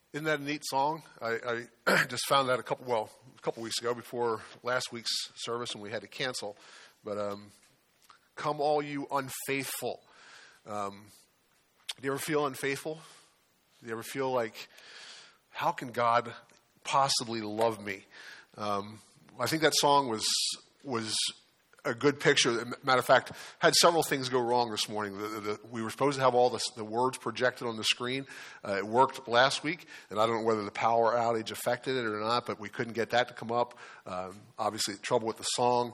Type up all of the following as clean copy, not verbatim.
Isn't that a neat song? I just found that a couple weeks ago before last week's service when we had to cancel. But come all you unfaithful. Do you ever feel unfaithful? Do you ever feel like, how can God possibly love me? I think that song was a good picture. Matter of fact, had several things go wrong this morning. We were supposed to have all the words projected on the screen. It worked last week, and I don't know whether the power outage affected it or not, but we couldn't get that to come up. Obviously, trouble with the song.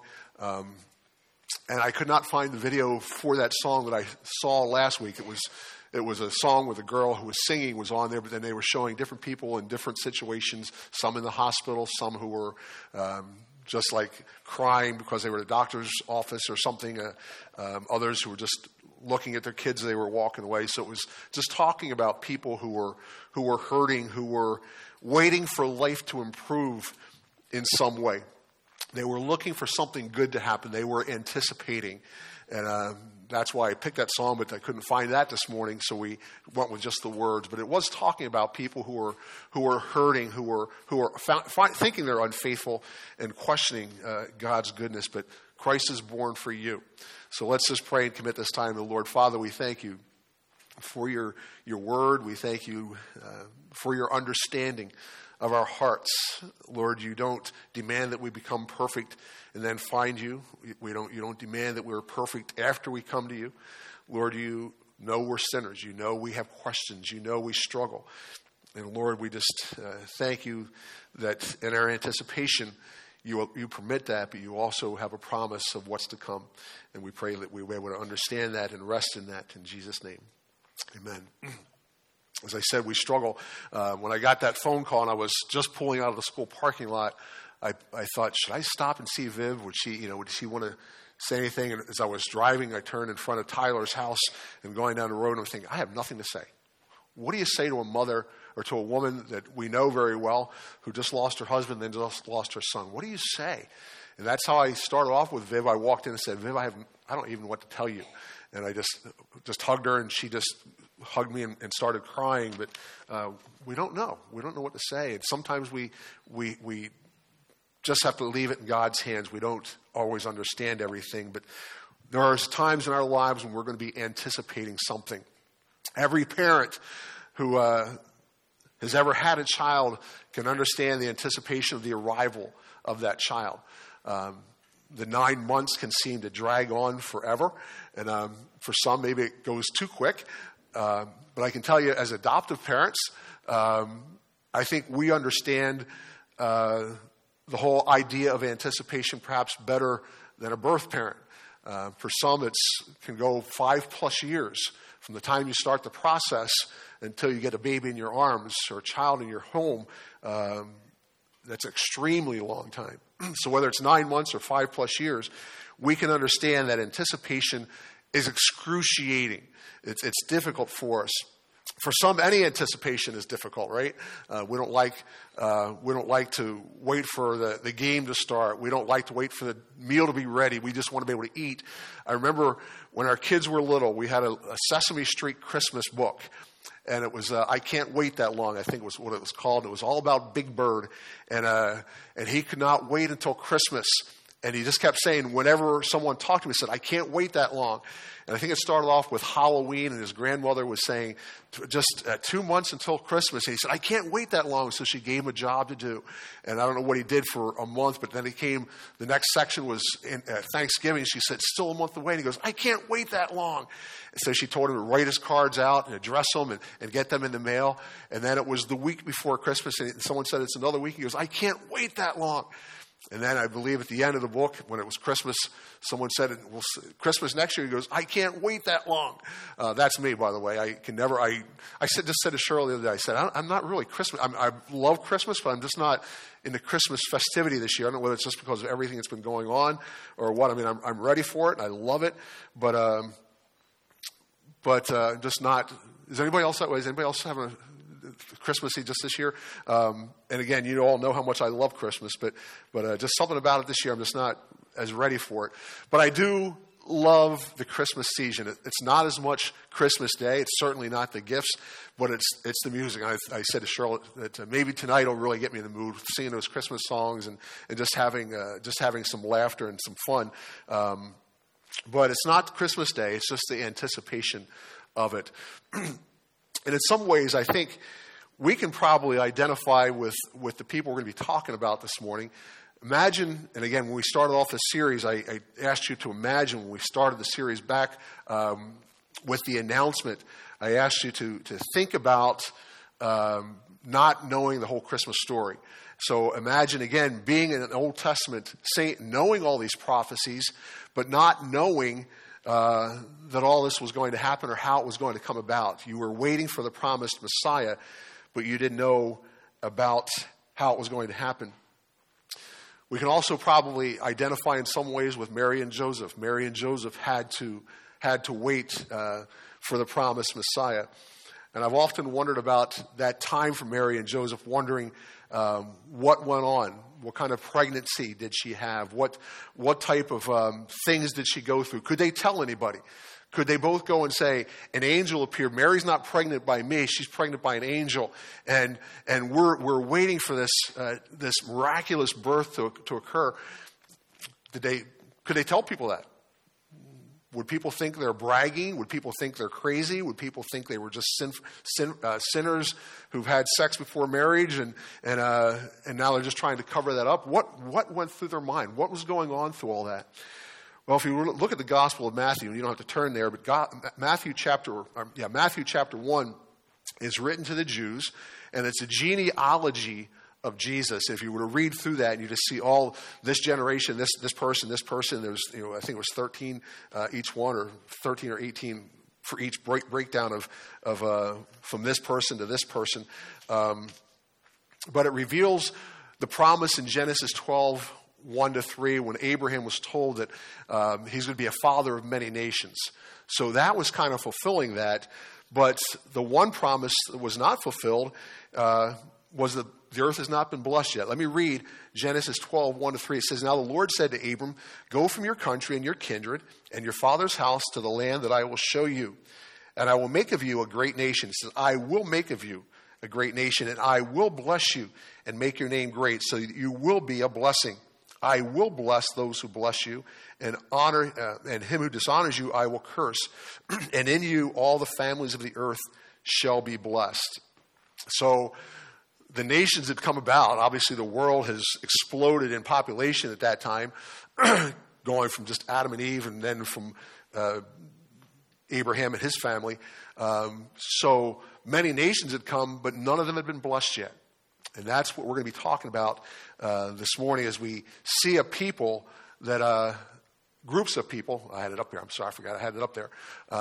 And I could not find the video for that song that I saw last week. It was a song with a girl who was singing was on there, but then they were showing different people in different situations, some in the hospital, some who were just like crying because they were at a doctor's office or something, others who were just looking at their kids as they were walking away. So it was just talking about people who were hurting, who were waiting for life to improve in some way. They were looking for something good to happen. They were anticipating. And that's why I picked that song, but I couldn't find that this morning, so we went with just the words. But it was talking about people who were hurting, who were thinking they're unfaithful and questioning God's goodness. But Christ is born for you. So let's just pray and commit this time to the Lord. Father, we thank you for your word. We thank you for your understanding of our hearts. Lord, you don't demand that we become perfect and then find you. You don't demand that we're perfect after we come to you. Lord, you know we're sinners. You know we have questions. You know we struggle. And Lord, we just thank you that in our anticipation, you permit that, but you also have a promise of what's to come. And we pray that we will be able to understand that and rest in that in Jesus' name. Amen. As I said, we struggle. When I got that phone call and I was just pulling out of the school parking lot, I thought, should I stop and see Viv? Would she want to say anything? And as I was driving, I turned in front of Tyler's house and going down the road, and I'm thinking, I have nothing to say. What do you say to a mother or to a woman that we know very well who just lost her husband and then just lost her son? What do you say? And that's how I started off with Viv. I walked in and said, Viv, I don't even know what to tell you. And I just hugged her, and she just hugged me and started crying. But we don't know. We don't know what to say. And sometimes we just have to leave it in God's hands. We don't always understand everything. But there are times in our lives when we're going to be anticipating something. Every parent who has ever had a child can understand the anticipation of the arrival of that child. The 9 months can seem to drag on forever. And for some, maybe it goes too quick. But I can tell you, as adoptive parents, I think we understand the whole idea of anticipation perhaps better than a birth parent. For some, it can go 5+ years from the time you start the process until you get a baby in your arms or a child in your home. That's an extremely long time. So whether it's 9 months or 5+ years, we can understand that anticipation is excruciating. It's difficult for us. For some, any anticipation is difficult, right? We don't like to wait for the game to start. We don't like to wait for the meal to be ready. We just want to be able to eat. I remember when our kids were little, we had a Sesame Street Christmas book. And it was, I Can't Wait That Long, I think was what it was called. It was all about Big Bird. And he could not wait until Christmas. And he just kept saying, whenever someone talked to him, he said, I can't wait that long. And I think it started off with Halloween, and his grandmother was saying, just 2 months until Christmas. And he said, I can't wait that long. So she gave him a job to do. And I don't know what he did for a month, but then the next section was Thanksgiving. She said, still a month away. And he goes, I can't wait that long. And so she told him to write his cards out and address them and get them in the mail. And then it was the week before Christmas, and someone said, it's another week. He goes, I can't wait that long. And then I believe at the end of the book, when it was Christmas, someone said, well, Christmas next year. He goes, I can't wait that long. That's me, by the way. I just said to Cheryl the other day, I said, I'm not really Christmas. I love Christmas, but I'm just not in the Christmas festivity this year. I don't know whether it's just because of everything that's been going on or what. I mean, I'm ready for it, and I love it. But just not. Is anybody else that way? Is anybody else having a Christmassy just this year? And again, you all know how much I love Christmas, but just something about it this year, I'm just not as ready for it. But I do love the Christmas season. It's not as much Christmas Day. It's certainly not the gifts, but it's the music. I said to Charlotte that maybe tonight will really get me in the mood, singing those Christmas songs and just having some laughter and some fun. But it's not Christmas Day. It's just the anticipation of it. And in some ways, I think we can probably identify with the people we're going to be talking about this morning. Imagine, and again, when we started off this series, I asked you to imagine when we started the series back with the announcement, I asked you to think about not knowing the whole Christmas story. So imagine, again, being in an Old Testament saint, knowing all these prophecies, but not knowing that all this was going to happen or how it was going to come about. You were waiting for the promised Messiah, but you didn't know about how it was going to happen. We can also probably identify in some ways with Mary and Joseph. Mary and Joseph had to wait for the promised Messiah. And I've often wondered about that time for Mary and Joseph, wondering what went on. What kind of pregnancy did she have? What type of things did she go through? Could they tell anybody? Could they both go and say, an angel appeared? Mary's not pregnant by me. She's pregnant by an angel. And we're waiting for this miraculous birth to occur. Could they tell people that? Would people think they're bragging? Would people think they're crazy? Would people think they were just sinners who've had sex before marriage and now they're just trying to cover that up? What went through their mind? What was going on through all that? Well, if you look at the Gospel of Matthew, and you don't have to turn there, but Matthew chapter 1 is written to the Jews, and it's a genealogy of Jesus. If you were to read through that, and you just see all this generation, this person, there's, I think it was 13 each one, or 13 or 18 for each breakdown of from this person to this person. But it reveals the promise in Genesis 12, 1-3, when Abraham was told that he's going to be a father of many nations. So that was kind of fulfilling that. But the one promise that was not fulfilled was that the earth has not been blessed yet. Let me read Genesis 12, 1-3. It says, "Now the Lord said to Abram, go from your country and your kindred and your father's house to the land that I will show you. And I will make of you a great nation." It says, I will make of you a great nation, and I will bless you and make your name great, so that you will be a blessing. I will bless those who bless you, and and him who dishonors you I will curse. And in you all the families of the earth shall be blessed. So the nations had come about. Obviously, the world has exploded in population at that time, going from just Adam and Eve, and then from Abraham and his family. So many nations had come, but none of them had been blessed yet. And that's what we're going to be talking about this morning, as we see a people that, groups of people. I had it up there. I'm sorry, I forgot I had it up there.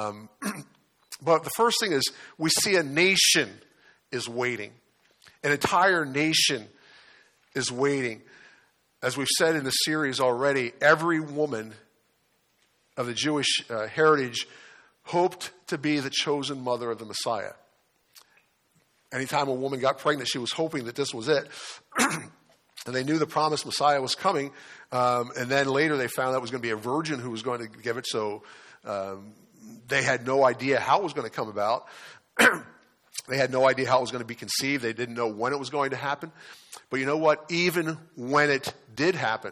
But the first thing is we see a nation is waiting. An entire nation is waiting. As we've said in the series already, every woman of the Jewish heritage hoped to be the chosen mother of the Messiah. Anytime a woman got pregnant, she was hoping that this was it. And they knew the promised Messiah was coming. And then later they found out it was going to be a virgin who was going to give it. So they had no idea how it was going to come about. They had no idea how it was going to be conceived. They didn't know when it was going to happen. But you know what? Even when it did happen,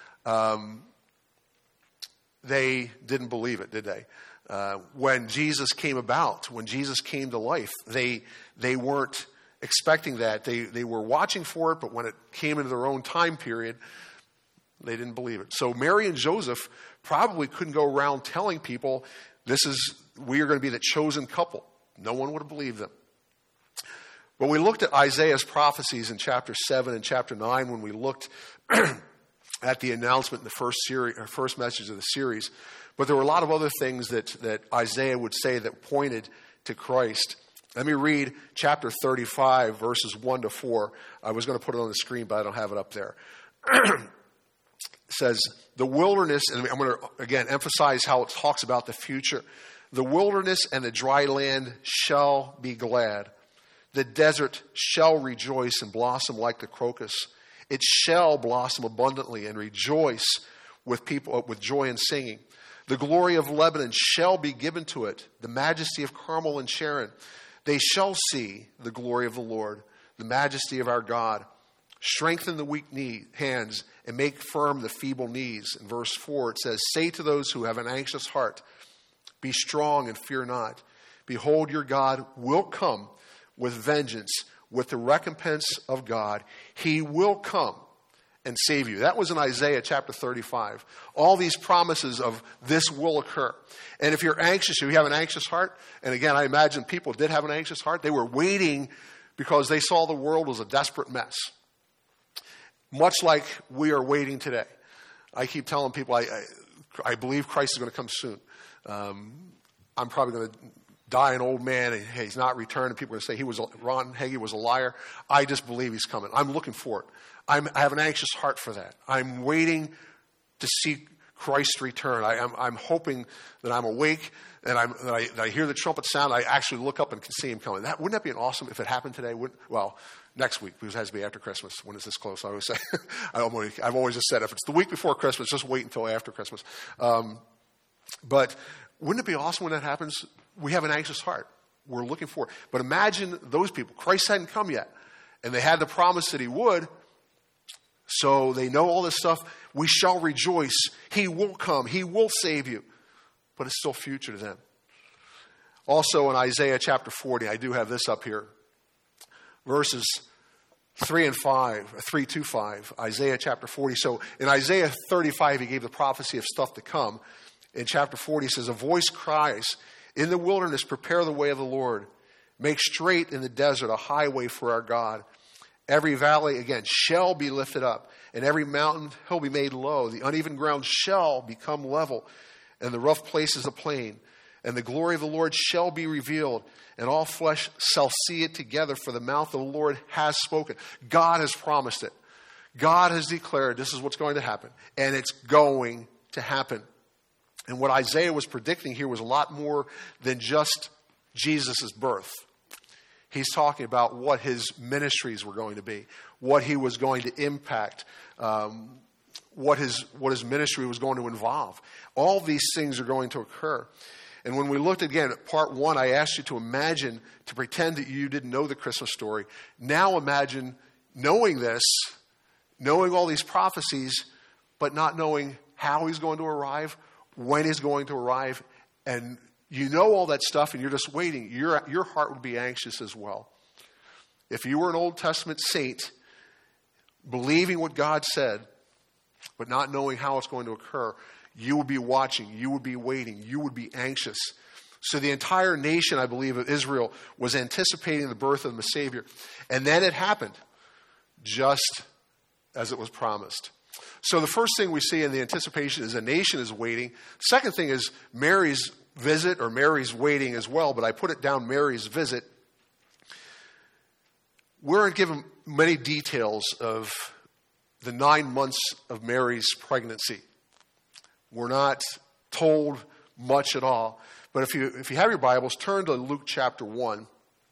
they didn't believe it, did they? When Jesus came about, when Jesus came to life, they weren't expecting that. They were watching for it, but when it came into their own time period, they didn't believe it. So Mary and Joseph probably couldn't go around telling people, we are going to be the chosen couple. No one would have believed them. But we looked at Isaiah's prophecies in chapter 7 and chapter 9 when we looked at the announcement in the first message of the series. But there were a lot of other things that Isaiah would say that pointed to Christ. Let me read chapter 35, verses 1-4. I was going to put it on the screen, but I don't have it up there. It says, the wilderness, and I'm going to, again, emphasize how it talks about the future. The wilderness and the dry land shall be glad. The desert shall rejoice and blossom like the crocus. It shall blossom abundantly and rejoice with people with joy and singing. The glory of Lebanon shall be given to it, the majesty of Carmel and Sharon. They shall see the glory of the Lord, the majesty of our God. Strengthen the weak hands and make firm the feeble knees. In verse 4 it says, say to those who have an anxious heart, be strong and fear not. Behold, your God will come with vengeance, with the recompense of God. He will come and save you. That was in Isaiah chapter 35. All these promises of this will occur. And if you're anxious, if you have an anxious heart, and again, I imagine people did have an anxious heart, they were waiting because they saw the world was a desperate mess. Much like we are waiting today. I keep telling people I believe Christ is going to come soon. I'm probably going to die an old man and hey, he's not returned. And people are going to say Ron Hagee was a liar. I just believe he's coming. I'm looking for it. I have an anxious heart for that. I'm waiting to see Christ's return. I'm hoping that I'm awake and that I hear the trumpet sound. I actually look up and can see him coming. Wouldn't that be awesome if it happened today? Well, next week, because it has to be after Christmas. When is this close? I always say, I've always just said, if it's the week before Christmas, just wait until after Christmas. But wouldn't it be awesome when that happens? We have an anxious heart. We're looking for it. But imagine those people. Christ hadn't come yet. And they had the promise that he would. So they know all this stuff. We shall rejoice. He will come. He will save you. But it's still future to them. Also in Isaiah chapter 40, I do have this up here. Verses 3 to 5, Isaiah chapter 40. So in Isaiah 35, he gave the prophecy of stuff to come. In chapter 40, he says, a voice cries, in the wilderness, prepare the way of the Lord. Make straight in the desert a highway for our God. Every valley, again, shall be lifted up, and every mountain shall be made low. The uneven ground shall become level, and the rough places a plain. And the glory of the Lord shall be revealed, and all flesh shall see it together, for the mouth of the Lord has spoken. God has promised it. God has declared this is what's going to happen, and it's going to happen. And what Isaiah was predicting here was a lot more than just Jesus' birth. He's talking about what his ministries were going to be, what he was going to impact, what his ministry was going to involve. All these things are going to occur. And when we looked again at part 1, I asked you to imagine, to pretend that you didn't know the Christmas story. Now imagine knowing this, knowing all these prophecies, but not knowing how he's going to arrive, when he's going to arrive, and you know all that stuff and you're just waiting. Your heart would be anxious as well. If you were an Old Testament saint, believing what God said, but not knowing how it's going to occur, you would be watching, you would be waiting, you would be anxious. So the entire nation, I believe, of Israel was anticipating the birth of the Savior. And then it happened, just as it was promised. So the first thing we see in the anticipation is a nation is waiting. Second thing is Mary's visit, or Mary's waiting as well, but I put it down, Mary's visit. We're given many details of the 9 months of Mary's pregnancy. We're not told much at all. But if you have your Bibles, turn to Luke chapter 1.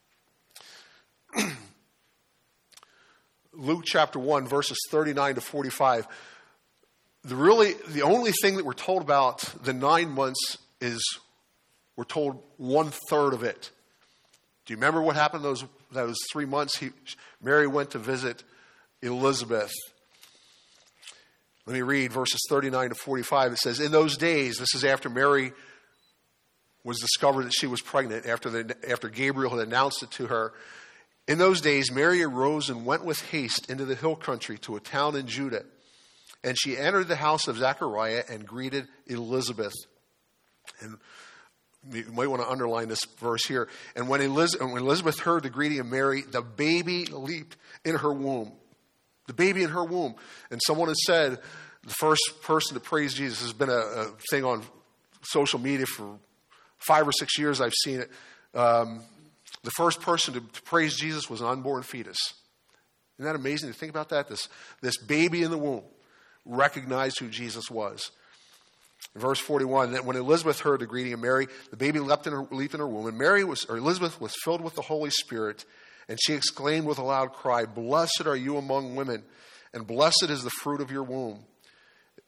Luke chapter 1, verses 39 to 45. The only thing that we're told about the 9 months is we're told 1/3 of it. Do you remember what happened those 3 months? Mary went to visit Elizabeth. Let me read verses 39 to 45. It says, in those days, this is after Mary was discovered that she was pregnant, after Gabriel had announced it to her. In those days, Mary arose and went with haste into the hill country to a town in Judah. And she entered the house of Zechariah and greeted Elizabeth. And you might want to underline this verse here. And when Elizabeth heard the greeting of Mary, the baby leaped in her womb. The baby in her womb. And someone has said, the first person to praise Jesus, has been a thing on social media for 5 or 6 years. I've seen it. The first person to praise Jesus was an unborn fetus. Isn't that amazing to think about that? This baby in the womb recognized who Jesus was. In verse 41, that when Elizabeth heard the greeting of Mary, the baby leaped in her womb, and Elizabeth was filled with the Holy Spirit, and she exclaimed with a loud cry, "Blessed are you among women, and blessed is the fruit of your womb."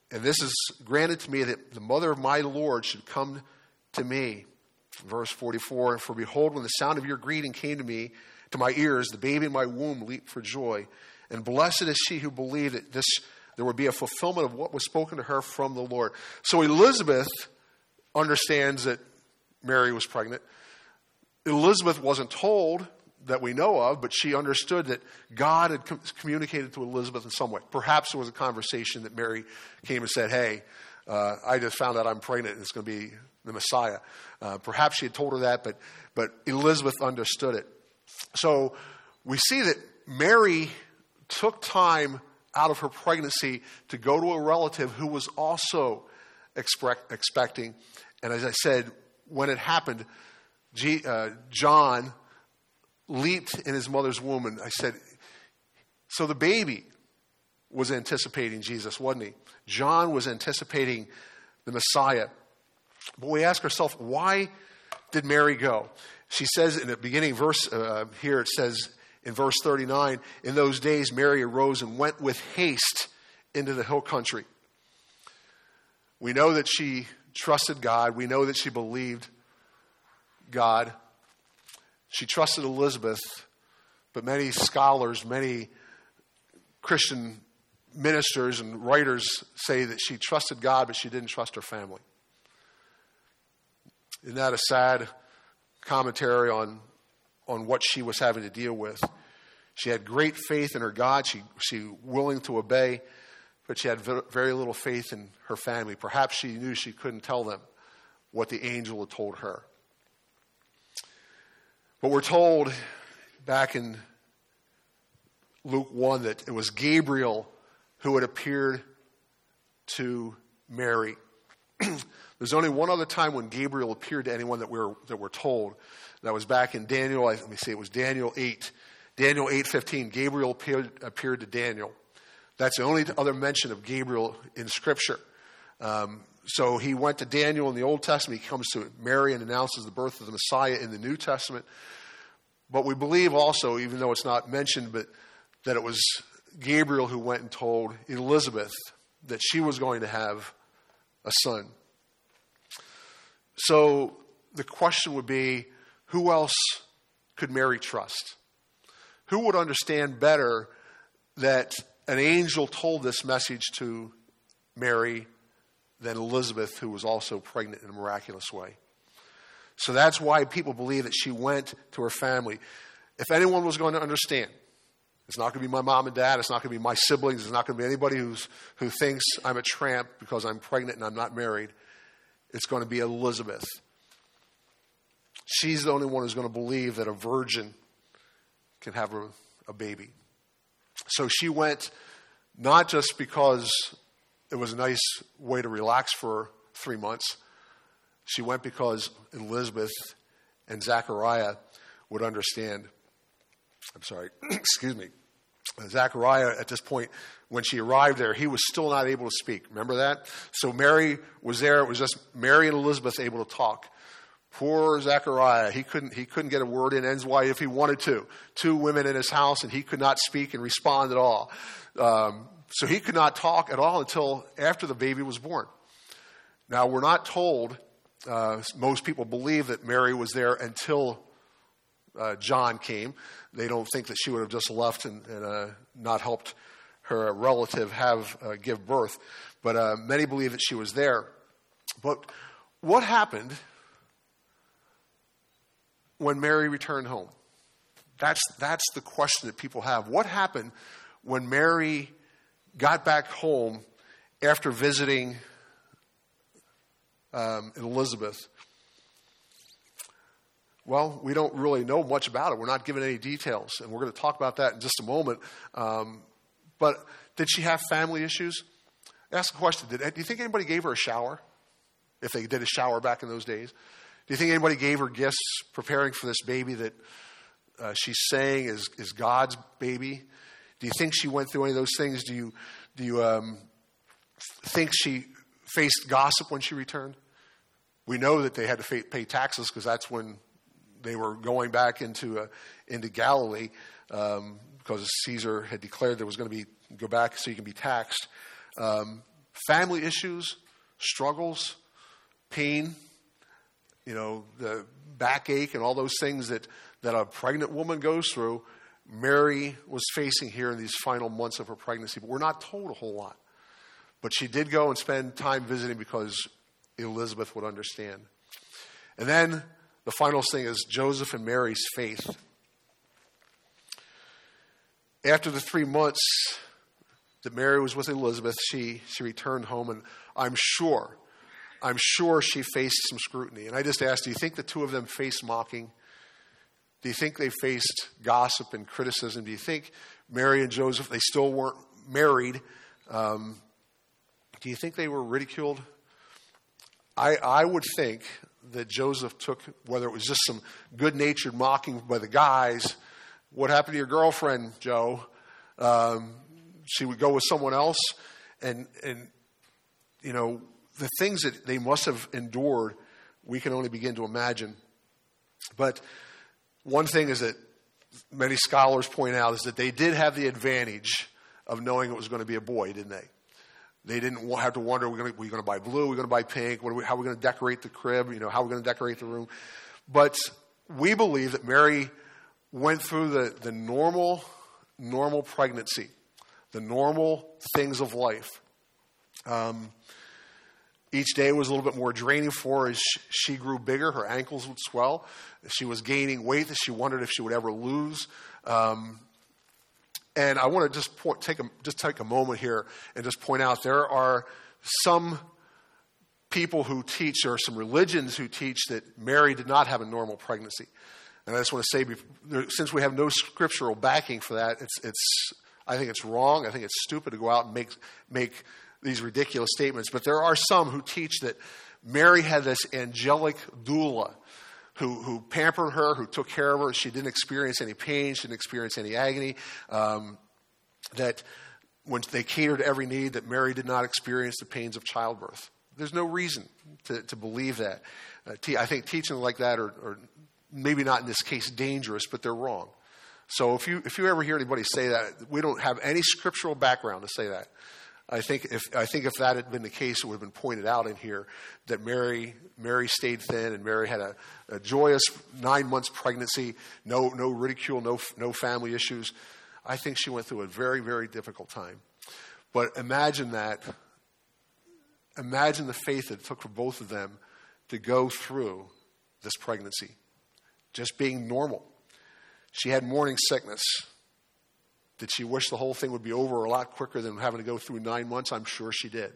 And this is granted to me that the mother of my Lord should come to me. Verse 44, for behold, when the sound of your greeting came to my ears, the baby in my womb leaped for joy. And blessed is she who believed that there would be a fulfillment of what was spoken to her from the Lord. So Elizabeth understands that Mary was pregnant. Elizabeth wasn't told that we know of, but she understood that God had communicated to Elizabeth in some way. Perhaps there was a conversation that Mary came and said, hey, I just found out I'm pregnant and it's going to be the Messiah. Perhaps she had told her that, but Elizabeth understood it. So we see that Mary took time out of her pregnancy to go to a relative who was also expecting. And as I said, when it happened, John leaped in his mother's womb. And I said, so the baby was anticipating Jesus, wasn't he? John was anticipating the Messiah. But we ask ourselves, why did Mary go? She says in the beginning verse here, it says in verse 39, in those days Mary arose and went with haste into the hill country. We know that she trusted God. We know that she believed God. She trusted Elizabeth, but many scholars, many Christian ministers and writers say that she trusted God, but she didn't trust her family. Isn't that a sad commentary on what she was having to deal with? She had great faith in her God. She willing to obey, but she had very little faith in her family. Perhaps she knew she couldn't tell them what the angel had told her. But we're told back in Luke 1 that it was Gabriel who had appeared to Mary. There's only one other time when Gabriel appeared to anyone that we're told. That was back in Daniel. Let me see. It was Daniel 8. Daniel 8:15. Gabriel appeared to Daniel. That's the only other mention of Gabriel in Scripture. So he went to Daniel in the Old Testament. He comes to Mary and announces the birth of the Messiah in the New Testament. But we believe also, even though it's not mentioned, but that it was Gabriel who went and told Elizabeth that she was going to have a son. So the question would be, who else could Mary trust? Who would understand better that an angel told this message to Mary than Elizabeth, who was also pregnant in a miraculous way? So that's why people believe that she went to her family. If anyone was going to understand, it's not going to be my mom and dad. It's not going to be my siblings. It's not going to be anybody who thinks I'm a tramp because I'm pregnant and I'm not married. It's going to be Elizabeth. She's the only one who's going to believe that a virgin can have a baby. So she went not just because it was a nice way to relax for 3 months. She went because Elizabeth and Zechariah would understand. I'm sorry, excuse me. Zechariah, at this point, when she arrived there, he was still not able to speak. Remember that? So Mary was there. It was just Mary and Elizabeth able to talk. Poor Zechariah, he couldn't get a word in edgewise if he wanted to. 2 women in his house, and he could not speak and respond at all. So he could not talk at all until after the baby was born. Now, we're not told, most people believe that Mary was there until John came. They don't think that she would have just left and not helped her relative give birth. But many believe that she was there. But what happened when Mary returned home? That's the question that people have. What happened when Mary got back home after visiting Elizabeth? Well, we don't really know much about it. We're not given any details, and we're going to talk about that in just a moment. But did she have family issues? Ask the question, do you think anybody gave her a shower? If they did a shower back in those days? Do you think anybody gave her gifts preparing for this baby that she's saying is God's baby? Do you think she went through any of those things? Do you think she faced gossip when she returned? We know that they had to pay taxes because that's when they were going back into Galilee because Caesar had declared there was going to go back so you can be taxed. family issues, struggles, pain, the backache and all those things that a pregnant woman goes through, Mary was facing here in these final months of her pregnancy. But we're not told a whole lot. But she did go and spend time visiting because Elizabeth would understand. And then the final thing is Joseph and Mary's faith. After the 3 months that Mary was with Elizabeth, she returned home, and I'm sure she faced some scrutiny. And I just asked, do you think the two of them faced mocking? Do you think they faced gossip and criticism? Do you think Mary and Joseph, they still weren't married, do you think they were ridiculed? I would think that Joseph took, whether it was just some good-natured mocking by the guys, what happened to your girlfriend, Joe? She would go with someone else. And the things that they must have endured, we can only begin to imagine. But one thing is that many scholars point out is that they did have the advantage of knowing it was going to be a boy, didn't they? They didn't have to wonder, are we going to buy blue? Are we going to buy pink? How are we going to decorate the crib? How are we going to decorate the room? But we believe that Mary went through the normal pregnancy, the normal things of life. Each day was a little bit more draining for her as she grew bigger. Her ankles would swell. She was gaining weight that she wondered if she would ever lose. And I want to just take a moment here and just point out there are some people who teach, or some religions who teach, that Mary did not have a normal pregnancy. And I just want to say, since we have no scriptural backing for that, I think it's wrong. I think it's stupid to go out and make these ridiculous statements. But there are some who teach that Mary had this angelic doula who pampered her, who took care of her. She didn't experience any pain. She didn't experience any agony. That when they catered to every need, that Mary did not experience the pains of childbirth. There's no reason to believe that. I think teaching like that are maybe not in this case dangerous, but they're wrong. So if you ever hear anybody say that, we don't have any scriptural background to say that. I think if that had been the case, it would have been pointed out in here that Mary stayed thin, and Mary had a joyous 9 months pregnancy, no ridicule, no family issues. I think she went through a very, very difficult time. But imagine that. Imagine the faith that it took for both of them to go through this pregnancy, just being normal. She had morning sickness. Did she wish the whole thing would be over a lot quicker than having to go through 9 months? I'm sure she did.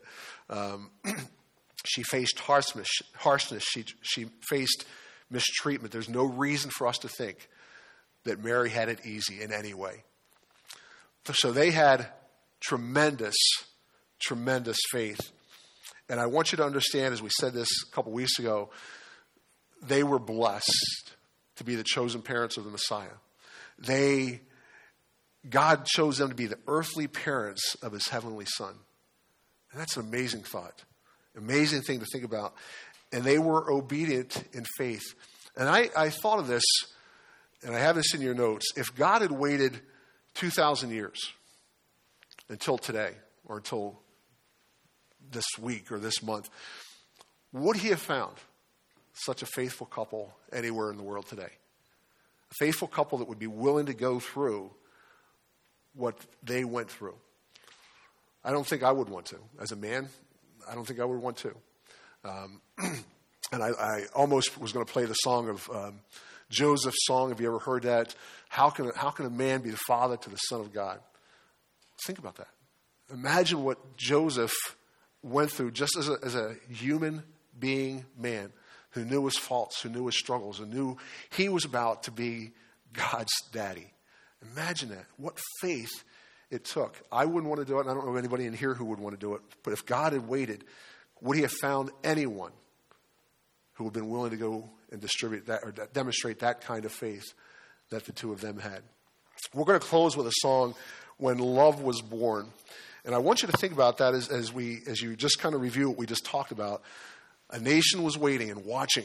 She faced harshness. She faced mistreatment. There's no reason for us to think that Mary had it easy in any way. So they had tremendous, tremendous faith. And I want you to understand, as we said this a couple weeks ago, they were blessed to be the chosen parents of the Messiah. God chose them to be the earthly parents of his heavenly Son. And that's an amazing thought. Amazing thing to think about. And they were obedient in faith. And I thought of this, and I have this in your notes. If God had waited 2,000 years until today, or until this week or this month, would he have found such a faithful couple anywhere in the world today? A faithful couple that would be willing to go through what they went through. I don't think I would want to. As a man, I don't think I would want to. And I almost was going to play the song of Joseph's song. Have you ever heard that? How can a man be the father to the Son of God? Think about that. Imagine what Joseph went through just as a human being man who knew his faults, who knew his struggles, and knew he was about to be God's daddy. Imagine that. What faith it took. I wouldn't want to do it, and I don't know anybody in here who would want to do it. But if God had waited, would he have found anyone who would have been willing to go and distribute that or demonstrate that kind of faith that the two of them had? We're going to close with a song, When Love Was Born. And I want you to think about that as you just kind of review what we just talked about. A nation was waiting and watching.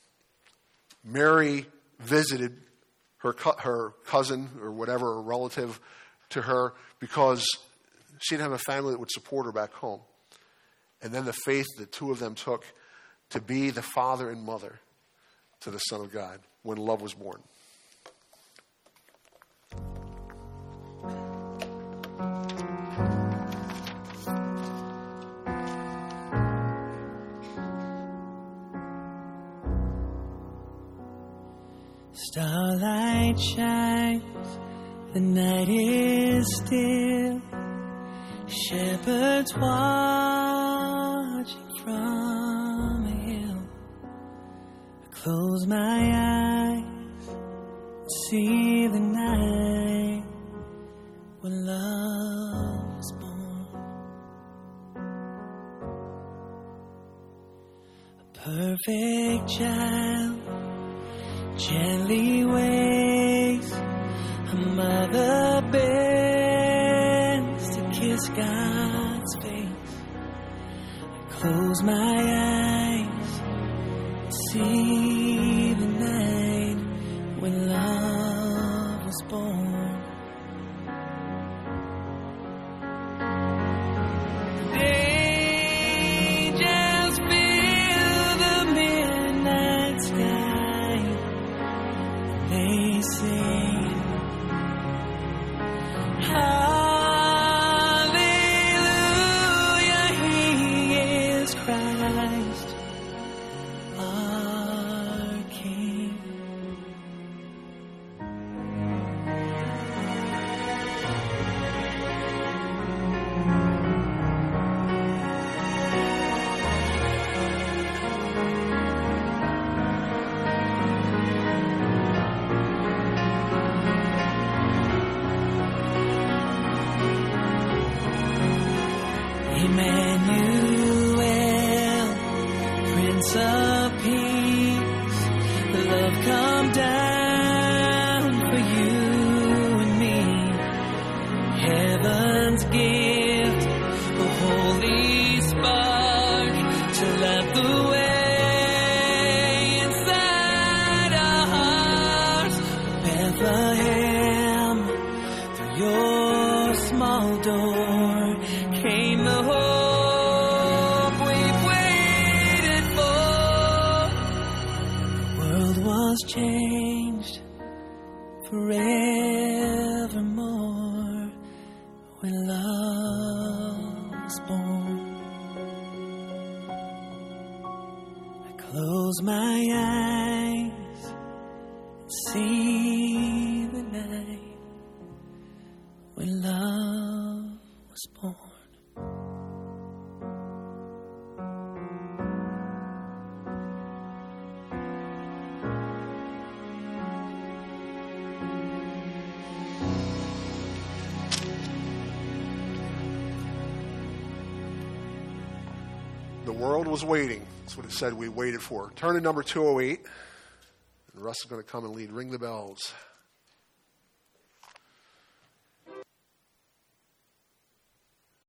Mary visited her cousin or whatever, a relative to her, because she didn't have a family that would support her back home. And then the faith the two of them took to be the father and mother to the Son of God when love was born. Starlight shines, the night is still. Shepherds watching from a hill. I close my eyes, see the night when love was born. A perfect child gently waves, a mother bends to kiss God's face. I close my eyes, see the night when love was born. Angels fill the midnight sky. They sing, hallelujah, he is Christ, our King. Emmanuel, Prince of Peace, love come down for you and me. Heaven's gift, a holy spark to light the way inside our hearts. Bethlehem, through your small door came the hope we've waited for. The world was changed forevermore when love was born. I close my eyes and see the night when love was born. The world was waiting. That's what it said we waited for. Turn to number 208. And Russ is going to come and lead Ring the Bells.